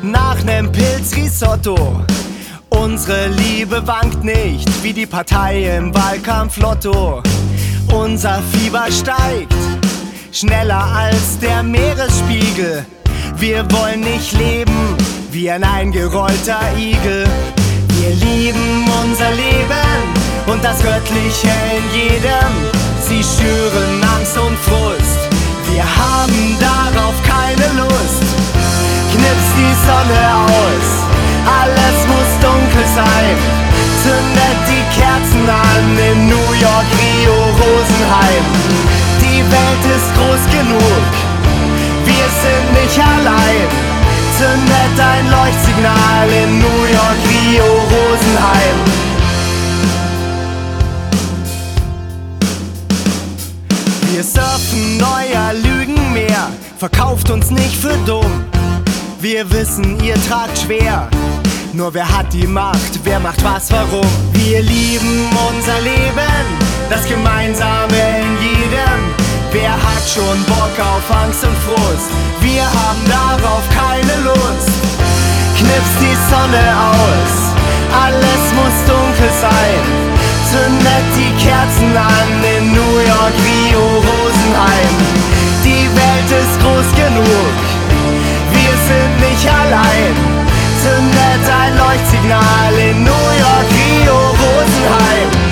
nach nem Pilzrisotto. Unsere Liebe wankt nicht wie die Partei im Wahlkampf-Lotto. Unser Fieber steigt schneller als der Meeresspiegel. Wir wollen nicht leben wie ein eingerollter Igel. Wir lieben unser Leben und das Göttliche in jedem. Sie schüren Angst und Frust, wir haben darauf keine Lust. Knips die Sonne aus, alles muss dunkel sein. Zündet die Kerzen an in New York, Rio, Rosenheim. Die Welt ist groß genug, wir sind nicht allein. Zündet ein Leuchtsignal in New York, Rio, Rosenheim. Wir surfen euer Lügenmeer, verkauft uns nicht für dumm. Wir wissen, ihr tragt schwer, nur wer hat die Macht, wer macht was, warum? Wir lieben unser Leben, das Gemeinsame in jedem. Wer hat schon Bock auf Angst und Frust? Wir haben darauf keine Lust. Knips die Sonne aus, alles muss dunkel sein. Zündet die Kerzen an in New York, Rio, Rosenheim. Die Welt ist groß genug, wir sind nicht allein. Zündet ein Leuchtsignal in New York, Rio, Rosenheim.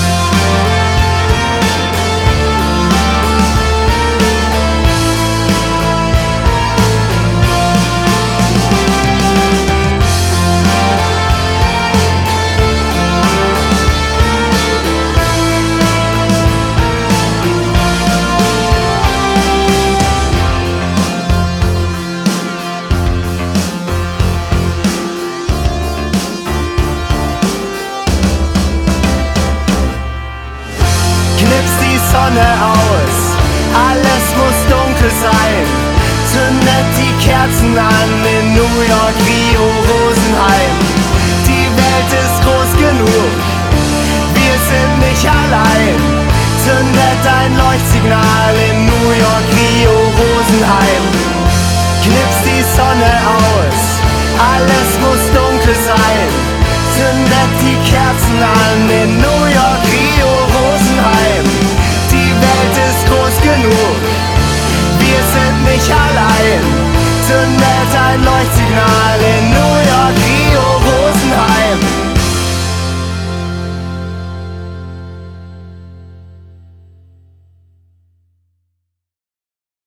Sonne aus, alles muss dunkel sein. Zündet die Kerzen an in New York, Rio, Rosenheim. Die Welt ist groß genug, wir sind nicht allein. Zündet ein Leuchtsignal in New York, Rio, Rosenheim. Knips die Sonne aus, alles muss dunkel sein. Zündet die Kerzen an in New York, Rio.